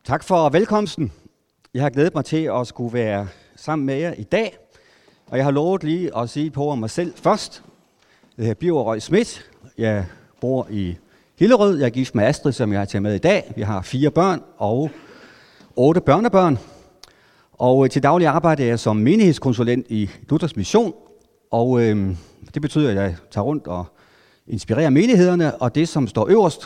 Tak for velkomsten. Jeg har glædet mig til at skulle være sammen med jer i dag, og jeg har lovet lige at sige på mig selv først. Jeg hedder Birger Røg Schmidt. Jeg bor i Hillerød. Jeg er gift med Astrid, som jeg har taget med i dag. Vi har 4 børn og 8 børnebørn. Og til daglig arbejder jeg som menighedskonsulent i Luthers Mission, og det betyder, at jeg tager rundt og inspirerer menighederne, og det, som står øverst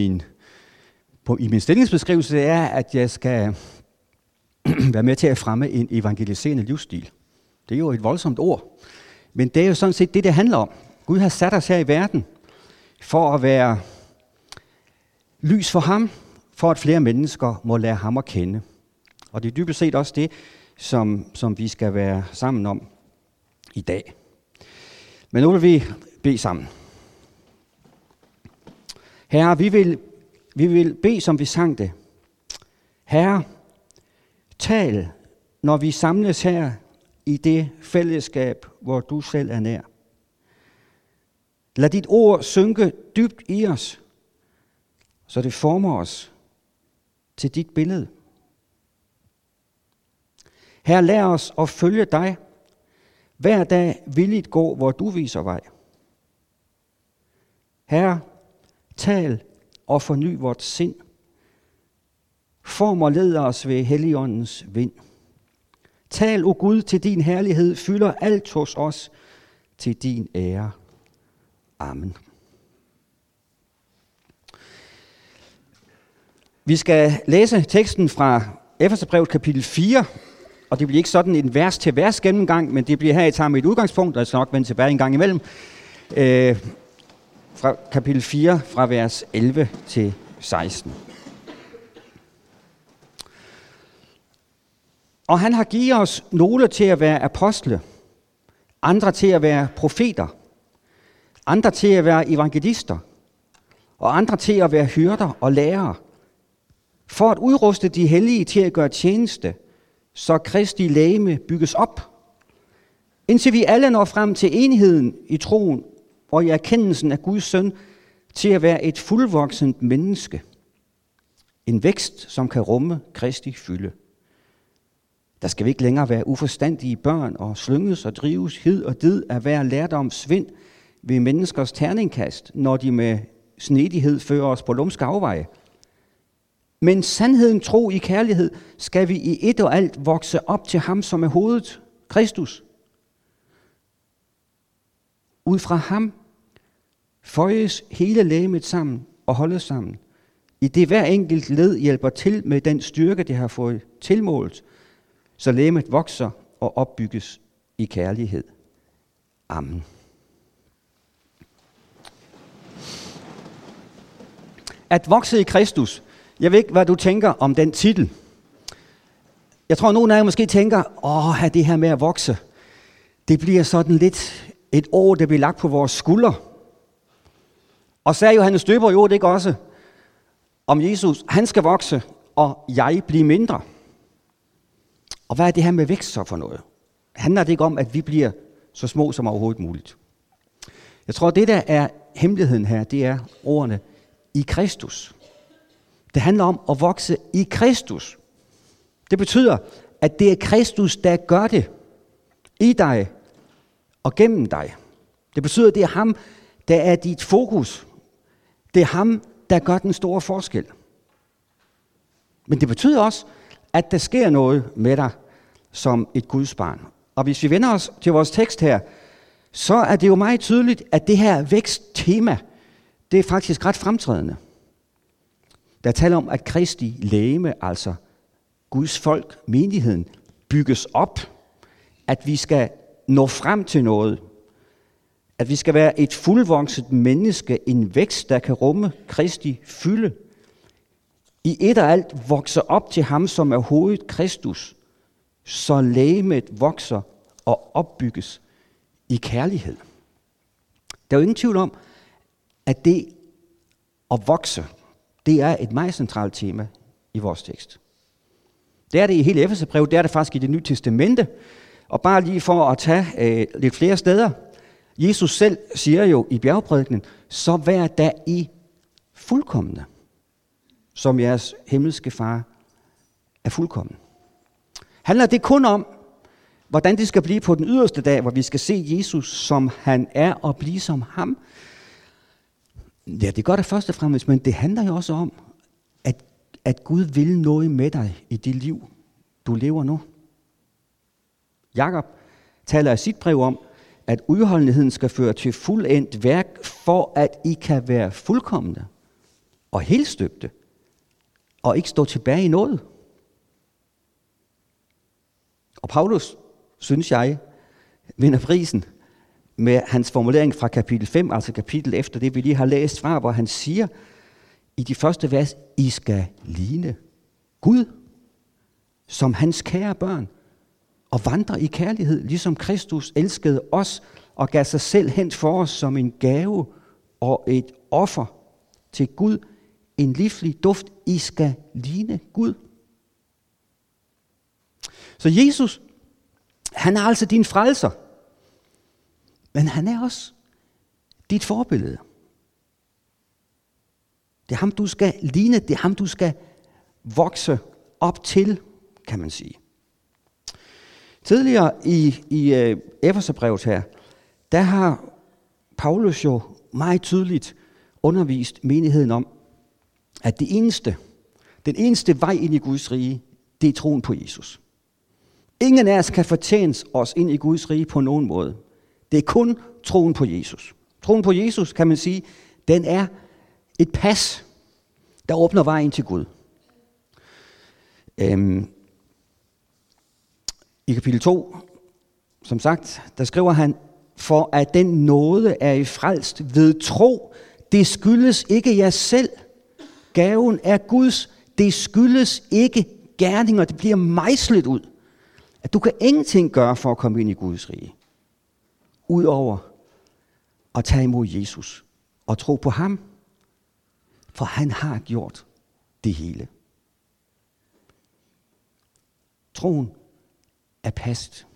i min stillingsbeskrivelse, er, at jeg skal være med til at fremme en evangeliserende livsstil. Det er jo et voldsomt ord, men det er jo sådan set det handler om. Gud har sat os her i verden for at være lys for ham, for at flere mennesker må lære ham at kende. Og det er dybest set også det, som vi skal være sammen om i dag. Men nu vil vi bede sammen. Herre, vi vil bede, som vi sang det. Herre, tal, når vi samles her i det fællesskab, hvor du selv er nær. Lad dit ord synke dybt i os, så det former os til dit billede. Herre, lær os at følge dig. Hver dag villigt gå, hvor du viser vej. Herre, tal og forny vort sind. Form og led os ved Helligåndens vind. Tal, o Gud, til din herlighed, fylder alt hos os til din ære. Amen. Vi skal læse teksten fra Efeserbrevet kapitel 4, og det bliver ikke sådan en vers-til-vers gennemgang, men det bliver her, jeg tager mit udgangspunkt, og jeg skal nok vende tilbage en gang imellem, fra kapitel 4, fra vers 11 til 16. Og han har givet os nogle til at være apostle, andre til at være profeter, andre til at være evangelister, og andre til at være hyrder og lærere, for at udruste de hellige til at gøre tjeneste, så Kristi legeme bygges op, indtil vi alle når frem til enigheden i troen og i erkendelsen af Guds søn, til at være et fuldvoksent menneske. En vækst, som kan rumme Kristi fylde. Der skal vi ikke længere være uforstandige børn og slynges og drives hid og did af hver lærdomsvind ved menneskers terningkast, når de med snedighed fører os på lumske afveje. Men sandheden, tro i kærlighed, skal vi i et og alt vokse op til ham, som er hovedet, Kristus. Ud fra ham føjes hele legemet sammen og holdes sammen, i det hver enkelt led hjælper til med den styrke, det har fået tilmålt, så legemet vokser og opbygges i kærlighed. Amen. At vokse i Kristus. Jeg ved ikke, hvad du tænker om den titel. Jeg tror, nogen af jer måske tænker, det her med at vokse, det bliver sådan lidt et ord, der bliver lagt på vores skuldre. Og sagde Johannes Døber jo det ikke også om Jesus, han skal vokse, og jeg blive mindre. Og hvad er det her med vækst så for noget? Handler det ikke om, at vi bliver så små som overhovedet muligt? Jeg tror, det der er hemmeligheden her, det er ordene i Kristus. Det handler om at vokse i Kristus. Det betyder, at det er Kristus, der gør det i dig og gennem dig. Det betyder, at det er ham, der er dit fokus. Det er ham, der gør den store forskel. Men det betyder også, at der sker noget med dig som et Guds barn. Og hvis vi vender os til vores tekst her, så er det jo meget tydeligt, at det her væksttema, det er faktisk ret fremtrædende. Der taler om, at Kristi legeme, altså Guds folk, menigheden, bygges op. At vi skal nå frem til noget. At vi skal være et fuldvokset menneske, en vækst, der kan rumme Kristi fylde. I et og alt vokse op til ham, som er hovedet, Kristus, så legemet vokser og opbygges i kærlighed. Der er jo ingen tvivl om, at det at vokse, det er et meget centralt tema i vores tekst. Det er det i hele Efeserbrevet, det er det faktisk i Det Nye Testamente. Og bare lige for at tage lidt flere steder. Jesus selv siger jo i bjergprædikenen, så vær da I fuldkomne, som jeres himmelske far er fuldkommen. Handler det kun om, hvordan det skal blive på den yderste dag, hvor vi skal se Jesus, som han er, og blive som ham? Ja, det gør det først og fremmest, men det handler jo også om, at Gud vil noget med dig i det liv, du lever nu. Jakob taler i sit brev om, at udholdenheden skal føre til fuldendt værk, for at I kan være fuldkomne og helstøbte, og ikke stå tilbage i noget. Og Paulus, synes jeg, vinder prisen med hans formulering fra kapitel 5, altså kapitel efter det, vi lige har læst fra, hvor han siger i de første vers, I skal ligne Gud som hans kære børn, og vandre i kærlighed, ligesom Kristus elskede os og gav sig selv hen for os som en gave og et offer til Gud, en livlig duft. I skal ligne Gud. Så Jesus, han er altså din frelser, men han er også dit forbillede. Det er ham, du skal ligne, det er ham, du skal vokse op til, kan man sige. Tidligere i Efeserbrevet her, der har Paulus jo meget tydeligt undervist menigheden om, at den eneste vej ind i Guds rige, det er troen på Jesus. Ingen af os kan fortjene os ind i Guds rige på nogen måde. Det er kun troen på Jesus. Troen på Jesus, kan man sige, den er et pas, der åbner vejen til Gud. I kapitel 2, som sagt, der skriver han, for at den nåde er I frelst ved tro, det skyldes ikke jer selv. Gaven er Guds, det skyldes ikke gerninger, det bliver mejslet ud. At du kan ingenting gøre for at komme ind i Guds rige. Udover at tage imod Jesus og tro på ham. For han har gjort det hele. Troen er passet.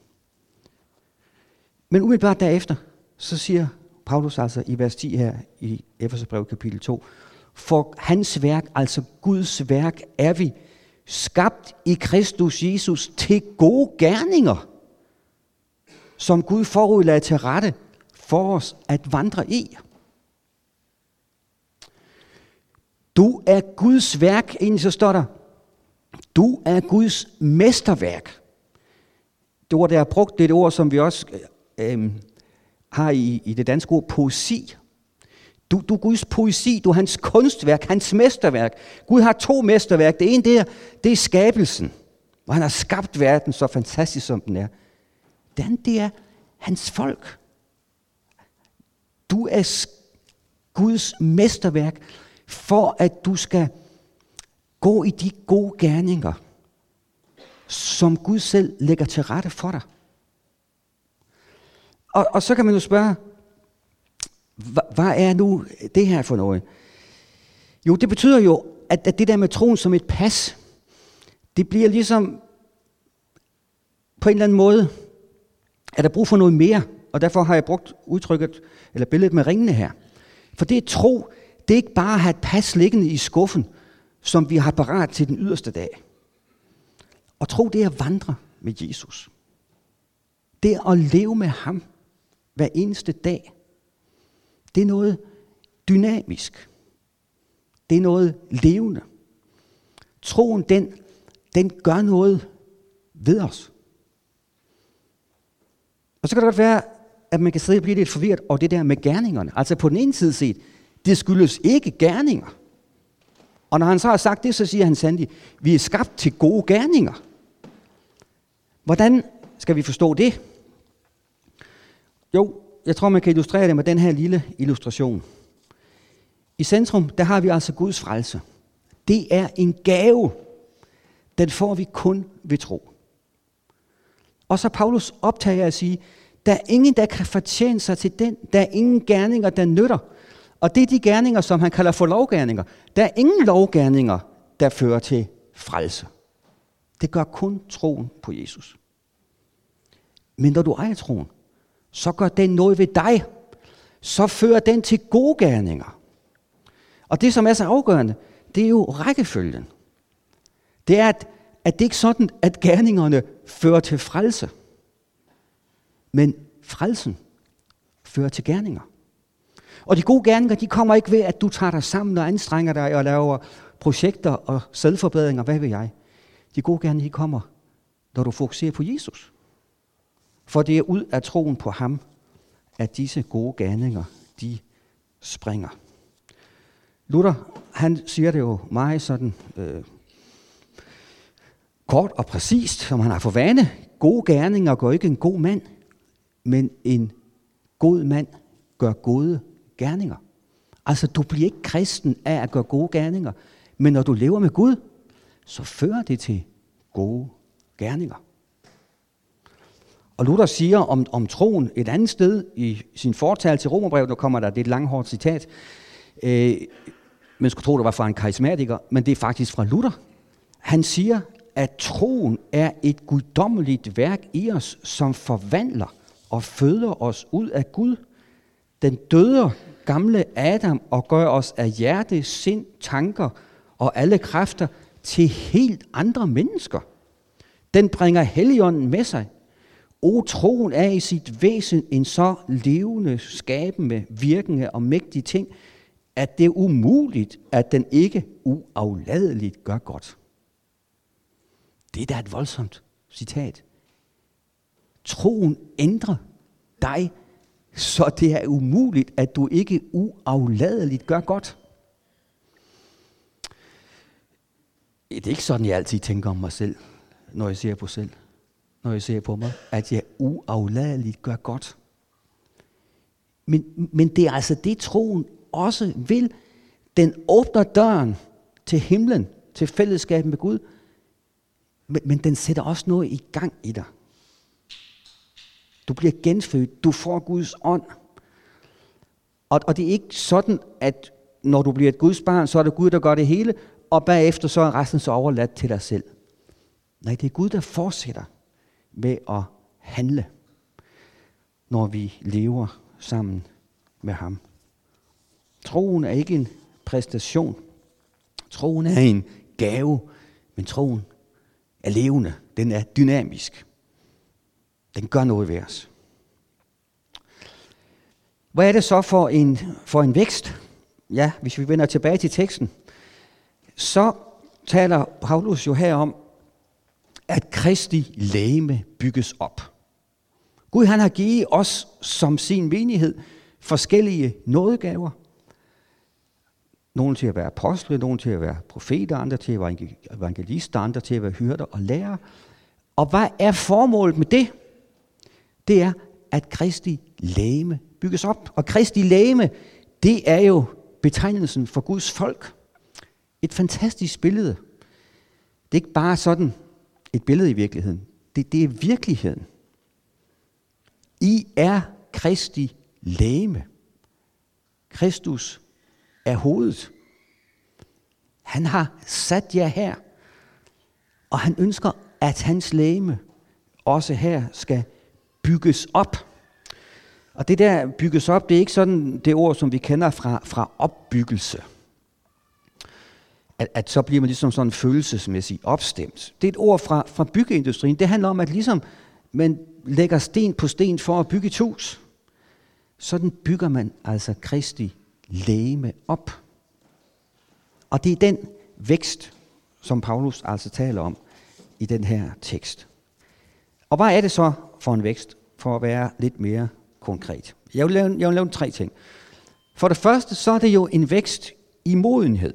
Men umiddelbart derefter, så siger Paulus altså i vers 10 her i Efeserbrevet kapitel 2, for hans værk, altså Guds værk, er vi skabt i Kristus Jesus til gode gerninger, som Gud forudlagde til rette for os at vandre i. Du er Guds værk, egentlig så står der, du er Guds mesterværk. Det ord, der er brugt, det er et ord, som vi også har i det danske ord, poesi. Du er Guds poesi, du er hans kunstværk, hans mesterværk. Gud har 2 mesterværk. Det ene, det er skabelsen, hvor han har skabt verden så fantastisk, som den er. Det andet, det er hans folk. Du er Guds mesterværk, for at du skal gå i de gode gerninger, som Gud selv lægger til rette for dig. Og så kan man jo spørge, hvad er nu det her for noget? Jo, det betyder jo, at det der med troen som et pas, det bliver ligesom på en eller anden måde, er der brug for noget mere, og derfor har jeg brugt udtrykket, eller billedet med ringene her. For det er tro, det er ikke bare at have et pas liggende i skuffen, som vi har parat til den yderste dag. Og tro, det er at vandre med Jesus. Det er at leve med ham hver eneste dag. Det er noget dynamisk. Det er noget levende. Troen, den gør noget ved os. Og så kan det godt være, at man kan sidde og blive lidt forvirret over det der med gerningerne. Altså på den ene side set, det skyldes ikke gerninger. Og når han så har sagt det, så siger han sandt, vi er skabt til gode gerninger. Hvordan skal vi forstå det? Jo, jeg tror, man kan illustrere det med den her lille illustration. I centrum, der har vi altså Guds frelse. Det er en gave. Den får vi kun ved tro. Og så Paulus optager at sige, der er ingen, der kan fortjene sig til den. Der er ingen gerninger, der nytter. Og det er de gerninger, som han kalder for lovgerninger. Der er ingen lovgerninger, der fører til frelse. Det gør kun troen på Jesus. Men når du ejer troen, så gør den noget ved dig. Så fører den til gode gerninger. Og det, som er så afgørende, det er jo rækkefølgen. Det er, at det ikke er sådan, at gerningerne fører til frelse. Men frelsen fører til gerninger. Og de gode gerninger, de kommer ikke ved, at du tager dig sammen og anstrenger dig og laver projekter og selvforbedringer, hvad ved jeg. De gode gerninger, de kommer, når du fokuserer på Jesus. For det er ud af troen på ham, at disse gode gerninger, de springer. Luther, han siger det jo meget sådan kort og præcist, som han har for vane. Gode gerninger gør ikke en god mand, men en god mand gør gode gerninger. Altså, du bliver ikke kristen af at gøre gode gerninger, men når du lever med Gud, så fører det til gode gerninger. Og Luther siger om troen et andet sted i sin fortale til Romerbrevet, der kommer der et langhårdt citat. Man skulle tro, det var fra en karismatiker, men det er faktisk fra Luther. Han siger, at troen er et guddommeligt værk i os, som forvandler og føder os ud af Gud. Den døder gamle Adam og gør os af hjerte, sind, tanker og alle kræfter til helt andre mennesker. Den bringer Helligånden med sig. Troen er i sit væsen en så levende, skabende, virkende og mægtig ting, at det er umuligt, at den ikke uafladeligt gør godt. Det er da et voldsomt citat. Troen ændrer dig, så det er umuligt, at du ikke uafladeligt gør godt. Det er ikke sådan, jeg altid tænker om mig selv, når jeg ser på selv. Når jeg ser på mig, at jeg uafladeligt gør godt. Men det er altså det, troen også vil. Den åbner døren til himlen, til fællesskabet med Gud, men den sætter også noget i gang i dig. Du bliver genfødt, du får Guds ånd. Og det er ikke sådan, at når du bliver et Guds barn, så er det Gud, der gør det hele, og bagefter så er resten så overladt til dig selv. Nej, det er Gud, der fortsætter med at handle, når vi lever sammen med ham. Troen er ikke en præstation. Troen er en gave, men troen er levende. Den er dynamisk. Den gør noget ved os. Hvad er det så for en vækst? Ja, hvis vi vender tilbage til teksten, så taler Paulus jo her om, at Kristi legeme bygges op. Gud, han har givet os som sin menighed forskellige nådegaver. Nogle til at være apostle, nogle til at være profeter, andre til at være evangelister, andre til at være hyrder og lærere. Og hvad er formålet med det? Det er, at Kristi legeme bygges op. Og Kristi legeme, det er jo betegnelsen for Guds folk. Et fantastisk billede. Det er ikke bare sådan et billede i virkeligheden. Det er virkeligheden. I er Kristi legeme. Kristus er hovedet. Han har sat jer her, og han ønsker, at hans legeme også her skal bygges op. Og det der bygges op, det er ikke sådan det ord, som vi kender fra opbyggelse. At så bliver man ligesom sådan følelsesmæssigt opstemt. Det er et ord fra byggeindustrien. Det handler om, at ligesom man lægger sten på sten for at bygge et hus. Sådan bygger man altså Kristi legeme op. Og det er den vækst, som Paulus altså taler om i den her tekst. Og hvad er det så for en vækst, for at være lidt mere konkret? Jeg vil lave 3 ting. For det første, så er det jo en vækst i modenhed.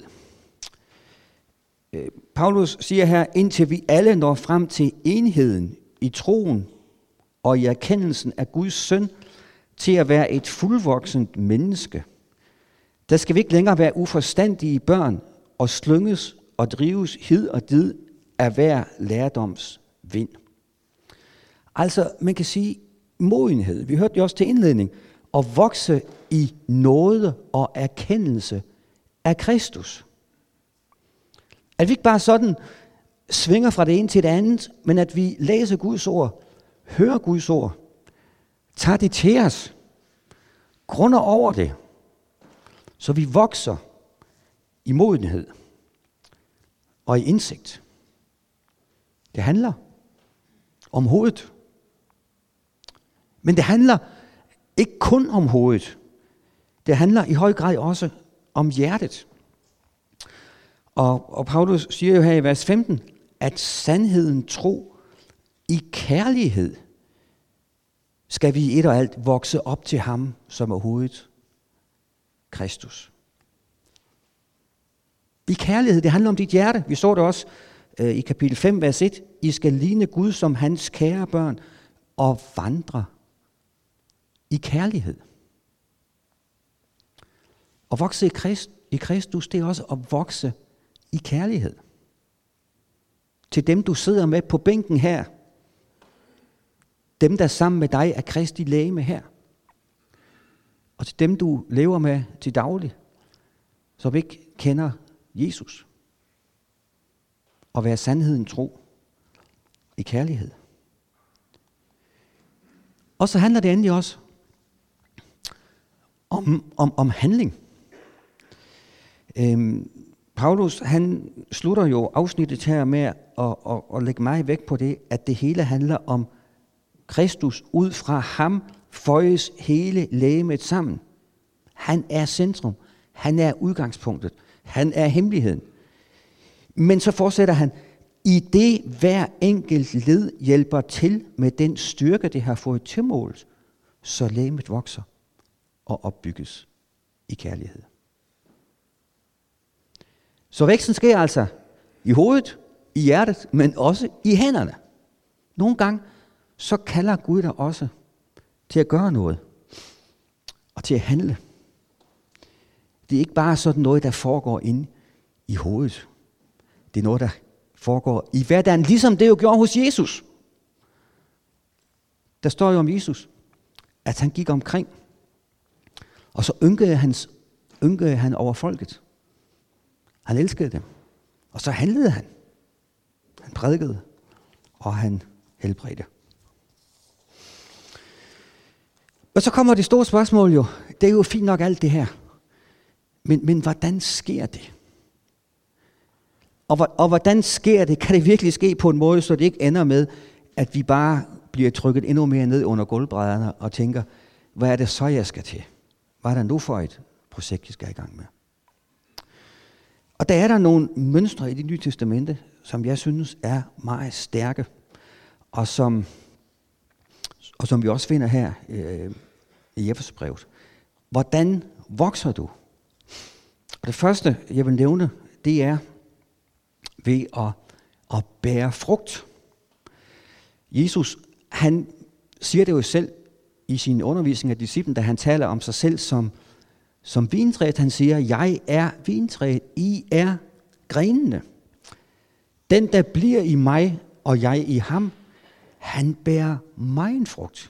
Paulus siger her, indtil vi alle når frem til enheden i troen og i erkendelsen af Guds søn, til at være et fuldvoksent menneske. Der skal vi ikke længere være uforstandige børn og slynges og drives hid og did af hver lærdoms vind. Altså, man kan sige modenhed. Vi hørte det også til indledning. At vokse i nåde og erkendelse af Kristus. At vi ikke bare sådan svinger fra det ene til det andet, men at vi læser Guds ord, hører Guds ord, tager det til os, grunder over det, så vi vokser i modenhed og i indsigt. Det handler om hovedet. Men det handler ikke kun om hovedet. Det handler i høj grad også om hjertet. Og Paulus siger jo her i vers 15, at sandheden tro i kærlighed skal vi i et og alt vokse op til ham, som er hovedet, Kristus. I kærlighed, det handler om dit hjerte. Vi så det også i kapitel 5, vers 1. I skal ligne Gud som hans kære børn og vandre i kærlighed. Og vokse i Kristus, det er også at vokse i kærlighed. Til dem, du sidder med på bænken her. Dem, der sammen med dig er Kristi legeme her. Og til dem, du lever med til daglig, som ikke kender Jesus. Og være sandheden tro i kærlighed. Og så handler det endelig også om handling. Paulus, han slutter jo afsnittet her med at lægge meget vægt på det, at det hele handler om Kristus. Ud fra ham føjes hele legemet sammen. Han er centrum. Han er udgangspunktet. Han er hemmeligheden. Men så fortsætter han, i det hver enkelt led hjælper til med den styrke, det har fået tilmålt, så legemet vokser og opbygges i kærlighed. Så væksten sker altså i hovedet, i hjertet, men også i hænderne. Nogle gange så kalder Gud dig også til at gøre noget og til at handle. Det er ikke bare sådan noget, der foregår inde i hovedet. Det er noget, der foregår i hverdagen, ligesom det jo gjorde hos Jesus. Der står jo om Jesus, at han gik omkring, og så ynkede han over folket. Han elskede dem, og så handlede han. Han prædikede, og han helbredte. Og så kommer det store spørgsmål jo. Det er jo fint nok alt det her. Men hvordan sker det? Og hvordan sker det? Kan det virkelig ske på en måde, så det ikke ender med, at vi bare bliver trykket endnu mere ned under gulvbrædderne og tænker, hvad er det så, jeg skal til? Hvad er der nu for et projekt, jeg skal i gang med? Og der er der nogle mønstre i Det Nye Testamente, som jeg synes er meget stærke, og som vi også finder her i Efeserbrevet. Hvordan vokser du? Og det første, jeg vil nævne, det er ved at bære frugt. Jesus, han siger det jo selv i sin undervisning af disciplen, da han taler om sig selv som vintræet. Han siger, jeg er vintræet, I er grenene. Den, der bliver i mig, og jeg i ham, han bærer megen frugt.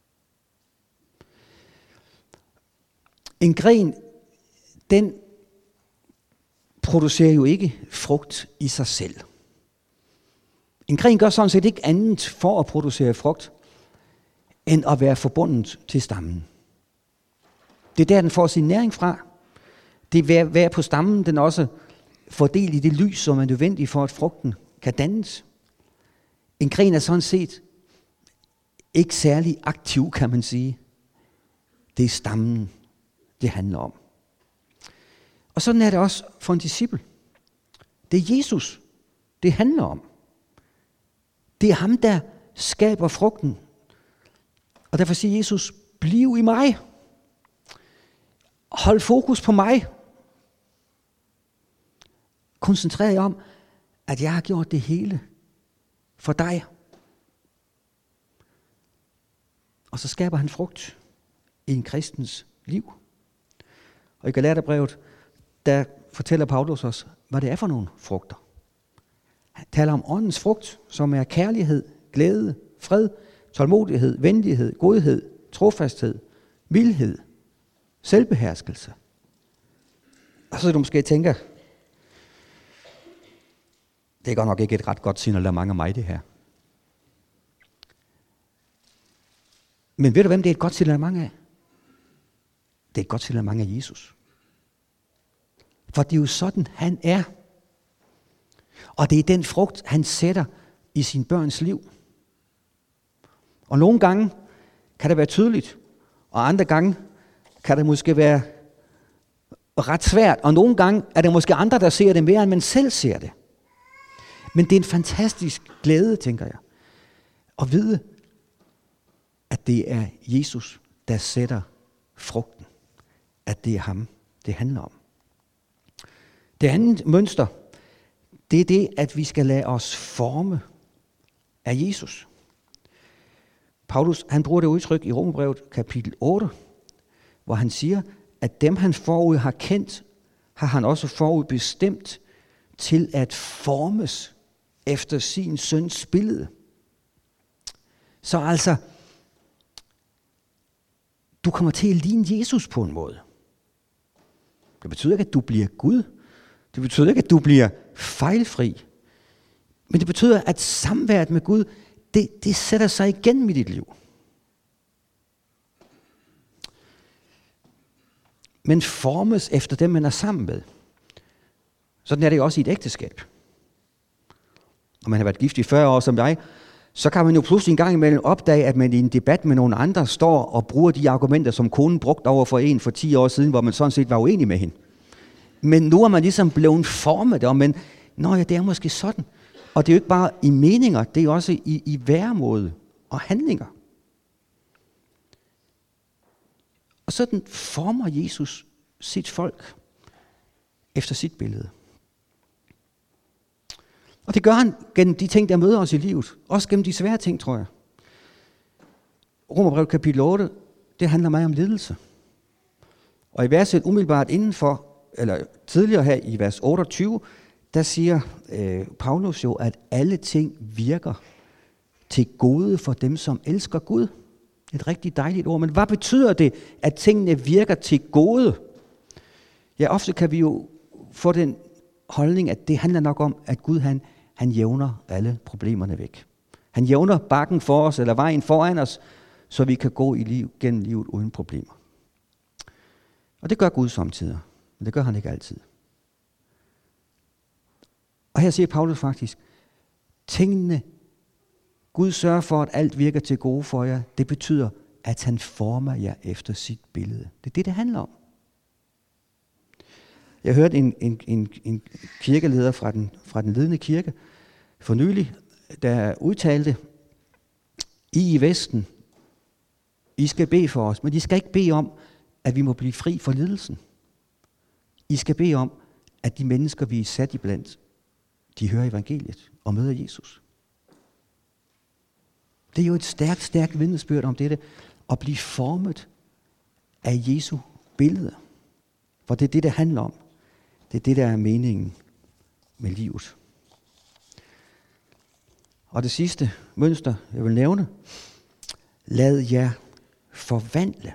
En gren, den producerer jo ikke frugt i sig selv. En gren gør sådan set ikke andet for at producere frugt, end at være forbundet til stammen. Det er der, den får sin næring fra. Det er være på stammen, den også får del i det lys, som er nødvendigt for, at frugten kan dannes. En gren er sådan set ikke særlig aktiv, kan man sige. Det er stammen, det handler om. Og sådan er det også for en disciple. Det er Jesus, det handler om. Det er ham, der skaber frugten. Og derfor siger Jesus, bliv i mig. Hold fokus på mig. Koncentrer jer om, at jeg har gjort det hele for dig. Og så skaber han frugt i en kristens liv. Og i Galaterbrevet, der fortæller Paulus os, hvad det er for nogle frugter. Han taler om åndens frugt, som er kærlighed, glæde, fred, tålmodighed, venlighed, godhed, trofasthed, mildhed, selvbeherskelse. Og så du måske tænker, det er godt nok ikke et ret godt signalement af mig, det her. Men ved du, hvem det er et godt signalement af? Det er et godt signalement af Jesus. For det er jo sådan, han er. Og det er den frugt, han sætter i sine børns liv. Og nogle gange kan det være tydeligt, og andre gange kan det måske være ret svært, og nogle gange er det måske andre, der ser det mere, end man selv ser det. Men det er en fantastisk glæde, tænker jeg, at vide, at det er Jesus, der sætter frugten. At det er ham, det handler om. Det andet mønster, det er det, at vi skal lade os forme af Jesus. Paulus, han bruger det udtryk i Romerbrevet kapitel 8, hvor han siger, at dem han forud har kendt, har han også forud bestemt til at formes efter sin søns billede. Så altså, du kommer til at ligne Jesus på en måde. Det betyder ikke, at du bliver Gud. Det betyder ikke, at du bliver fejlfri. Men det betyder, at samværet med Gud, det sætter sig igennem i dit liv. Men formes efter dem, man er sammen med. Sådan er det jo også i et ægteskab. Når man har været gift i 40 år som dig, så kan man jo pludselig en gang imellem opdage, at man i en debat med nogle andre står og bruger de argumenter, som konen brugte over for en for 10 år siden, hvor man sådan set var uenig med hende. Men nu er man ligesom blevet formet, og det er måske sådan. Og det er jo ikke bare i meninger, det er også i væremåde og handlinger. Og sådan former Jesus sit folk efter sit billede. Og det gør han gennem de ting, der møder os i livet. Også gennem de svære ting, tror jeg. Romerbrevet kapitel 8, det handler meget om lidelse. Og i verset umiddelbart indenfor, eller tidligere her i vers 28, der siger Paulus jo, at alle ting virker til gode for dem, som elsker Gud. Et rigtig dejligt ord. Men hvad betyder det, at tingene virker til gode? Ja, ofte kan vi jo få den holdning, at det handler nok om, at Gud han jævner alle problemerne væk. Han jævner bakken for os, eller vejen foran os, så vi kan gå gennem livet uden problemer. Og det gør Gud samtidig, men det gør han ikke altid. Og her siger Paulus faktisk, tingene, Gud sørger for, at alt virker til gode for jer, det betyder, at han former jer efter sit billede. Det er det, det handler om. Jeg hørte en kirkeleder fra den ledende kirke for nylig, der udtalte, I Vesten, I skal bede for os, men I skal ikke bede om, at vi må blive fri for lidelsen. I skal bede om, at de mennesker, vi er sat iblandt, de hører evangeliet og møder Jesus. Det er jo et stærkt vidnesbyrd om dette, at blive formet af Jesu billede. For det er det handler om. Det er det, der er meningen med livet. Og det sidste mønster, jeg vil nævne, lad jer forvandle.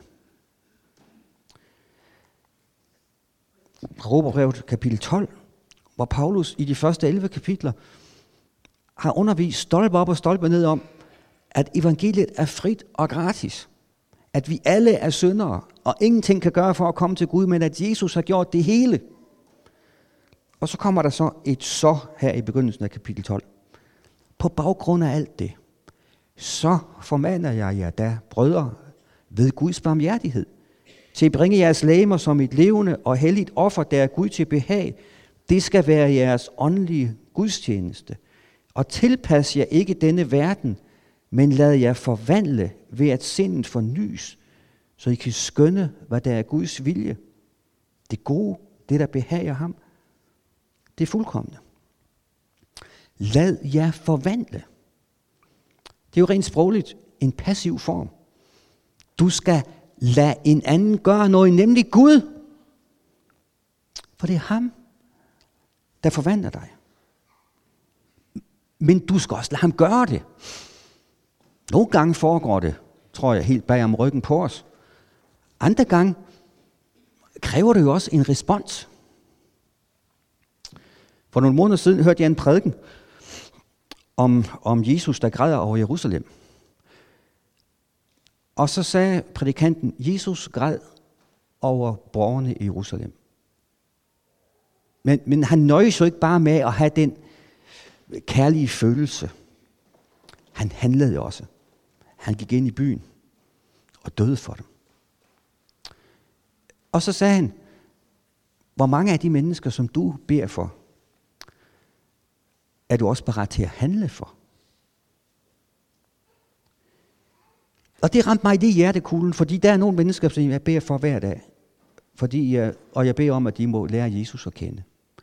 Romerbrevet kapitel 12, hvor Paulus i de første 11 kapitler har undervist stolpe op og stolpe ned om, at evangeliet er frit og gratis. At vi alle er syndere, og ingenting kan gøre for at komme til Gud, men at Jesus har gjort det hele. Og så kommer der så et så her i begyndelsen af kapitel 12. På baggrund af alt det, så formander jeg jer da, brødre, ved Guds barmhjertighed, til at bringe jeres legemer som et levende og helligt offer, der er Gud til behag. Det skal være jeres åndelige gudstjeneste. Og tilpas jer ikke denne verden, men lad jer forvandle ved at sindet fornys, så I kan skønne, hvad der er Guds vilje. Det gode, det der behager ham, det er fuldkomne. Lad jer forvandle. Det er jo rent sprogligt en passiv form. Du skal lade en anden gøre noget, nemlig Gud. For det er ham, der forvandler dig. Men du skal også lade ham gøre det. Nogle gange foregår det, tror jeg, helt bag om ryggen på os. Andre gange kræver det jo også en respons. For nogle måneder siden hørte jeg en prædiken om Jesus, der græder over Jerusalem. Og så sagde prædikanten, Jesus græd over borgerne i Jerusalem. Men han nøjes jo ikke bare med at have den kærlige følelse. han handlede også. Han gik ind i byen og døde for dem. Og så sagde han, hvor mange af de mennesker, som du beder for, er du også parat til at handle for? Og det ramte mig i hjertekuglen, fordi der er nogle mennesker, som jeg beder for hver dag. Og jeg beder om, at de må lære Jesus at kende.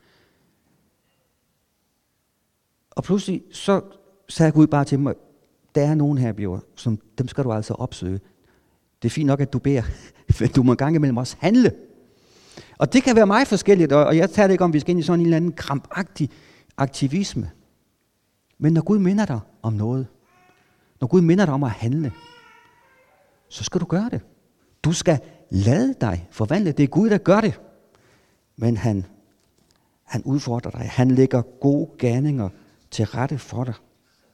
Og pludselig så sagde Gud bare til mig, der er nogen her, Bjørn, som dem skal du altså opsøge. Det er fint nok, at du beder, men du må en gang imellem også handle. Og det kan være meget forskelligt, og jeg tager det ikke om, vi skal ind i sådan en eller anden krampagtig aktivisme. Men når Gud minder dig om noget, når Gud minder dig om at handle, så skal du gøre det. Du skal lade dig forvandle. Det er Gud, der gør det. Men han udfordrer dig. Han lægger gode gerninger til rette for dig.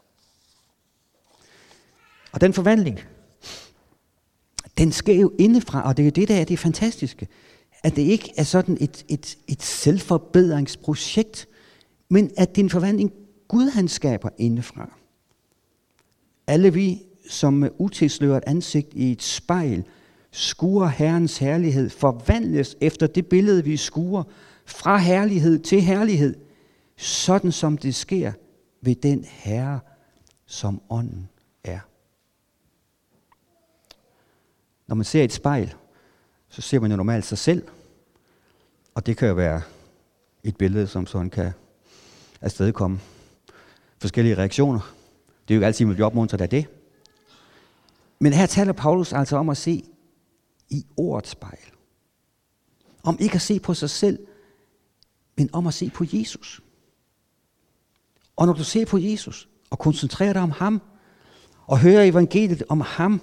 Og den forvandling, den sker jo indefra, og det er jo det, der er det fantastiske. At det ikke er sådan et selvforbedringsprojekt, men at det er en forvandling, Gud han skaber indefra. Alle vi, som med utilsløret ansigt i et spejl, skuer Herrens herlighed, forvandles efter det billede, vi skuer, fra herlighed til herlighed, sådan som det sker ved den Herre, som ånden er. Når man ser et spejl, så ser man jo normalt sig selv, og det kan jo være et billede, som sådan kan afstedkomme forskellige reaktioner. Det er jo ikke altid, man bliver opmuntret af det. Men her taler Paulus altså om at se i ordets spejl. Om ikke at se på sig selv, men om at se på Jesus. Og når du ser på Jesus, og koncentrerer dig om ham, og hører evangeliet om ham,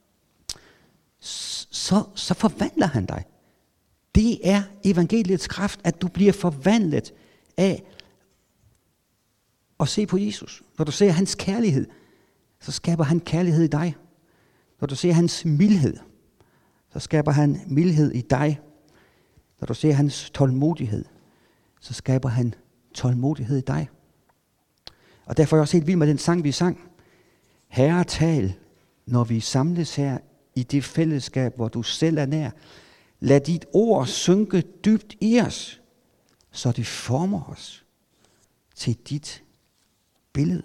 så forvandler han dig. Det er evangeliets kraft, at du bliver forvandlet af at se på Jesus. Når du ser hans kærlighed, så skaber han kærlighed i dig. Når du ser hans mildhed, så skaber han mildhed i dig. Når du ser hans tålmodighed, så skaber han tålmodighed i dig. Og derfor er jeg også helt vild med den sang, vi sang. Herre, tal, når vi samles her i det fællesskab, hvor du selv er nær. Lad dit ord synke dybt i os, så det former os til dit billede.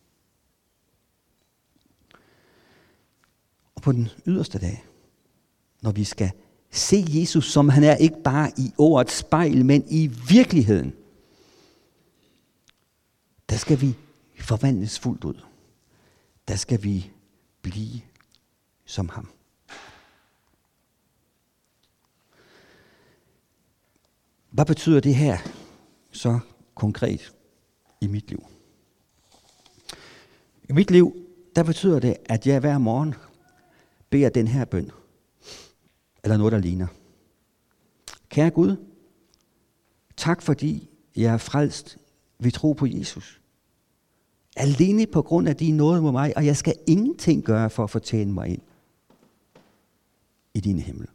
Og på den yderste dag, når vi skal se Jesus, som han er, ikke bare i ordets spejl, men i virkeligheden, der skal vi forvandles fuldt ud. Der skal vi blive som ham. Hvad betyder det her så konkret i mit liv? I mit liv, der betyder det, at jeg hver morgen beder den her bøn, eller noget, der ligner. Kære Gud, tak fordi jeg er frelst ved tro på Jesus. Alene på grund af din nåde mod mig, og jeg skal ingenting gøre for at fortjene mig ind i din himmel.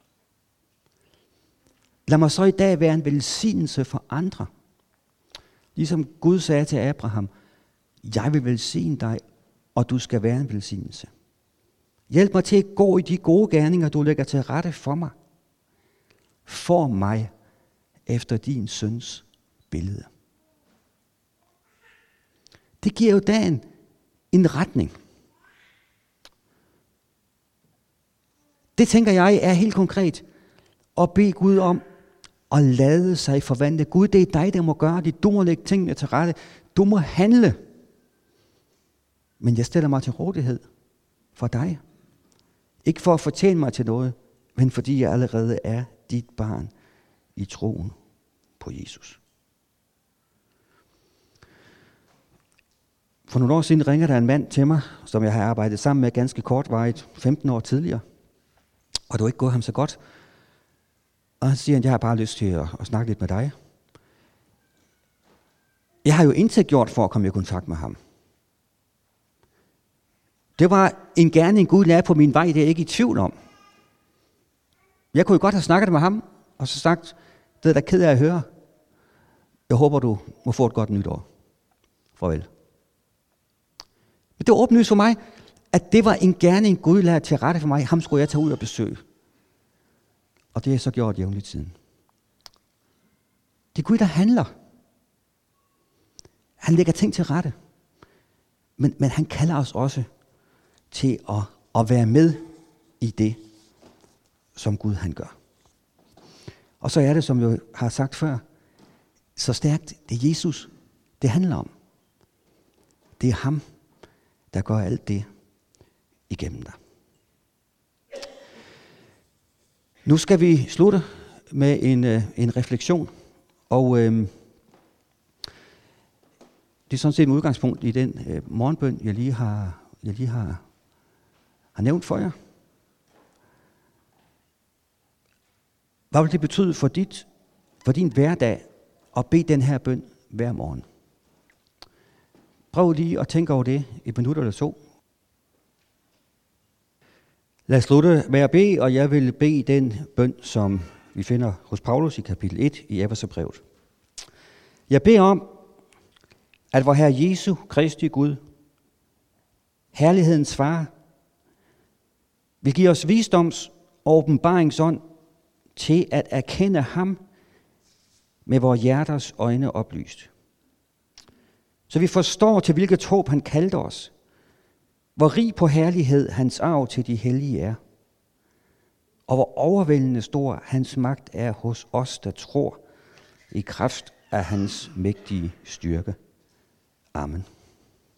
Lad mig så i dag være en velsignelse for andre. Ligesom Gud sagde til Abraham, jeg vil velsigne dig, og du skal være en velsignelse. Hjælp mig til at gå i de gode gerninger, du lægger til rette for mig. Form mig efter din søns billede. Det giver jo dagen en retning. Det tænker jeg er helt konkret. At bede Gud om at lade sig forvandle. Gud, det er dig, der må gøre det. Du må lægge tingene til rette. Du må handle. Men jeg stiller mig til rådighed for dig. Ikke for at fortjene mig til noget, men fordi jeg allerede er dit barn i troen på Jesus. For nogle år siden ringer der en mand til mig, som jeg har arbejdet sammen med ganske kortvarigt, 15 år tidligere. Og det var ikke gået ham så godt. Og han siger, at jeg har bare lyst til at snakke lidt med dig. Jeg har jo intet gjort for at komme i kontakt med ham. Det var en gerning, Gud lagde på min vej, det er jeg ikke i tvivl om. Jeg kunne jo godt have snakket med ham, og så sagt, det er da ked af at høre. Jeg håber, du må få et godt nytår. Farvel. Det var åbenlyst for mig, at det var en gerning, Gud lagde til rette for mig. Ham skulle jeg tage ud og besøge. Og det har jeg så gjort jævnligt siden. Det er Gud, der handler. Han lægger ting til rette. Men han kalder os også til at være med i det, som Gud han gør. Og så er det, som jeg har sagt før, så stærkt, det er Jesus, det handler om. Det er ham, der gør alt det igennem dig. Nu skal vi slutte med en refleksion, og det er sådan set en udgangspunkt i den morgenbøn, jeg lige har nævnt for jer. Hvad vil det betyde for din hverdag at bede den her bøn hver morgen? Prøv lige at tænke over det et minut eller så. Lad os slutte med at bede, og jeg vil bede den bøn, som vi finder hos Paulus i kapitel 1 i Efeserbrevet. Jeg beder om, at vor Herre Jesu Kristi Gud, herlighedens far, vil give os visdoms- og åbenbaringsånd til at erkende ham med vores hjerters øjne oplyst. Så vi forstår, til hvilket håb han kaldte os, hvor rig på herlighed hans arv til de hellige er, og hvor overvældende stor hans magt er hos os, der tror i kraft af hans mægtige styrke. Amen.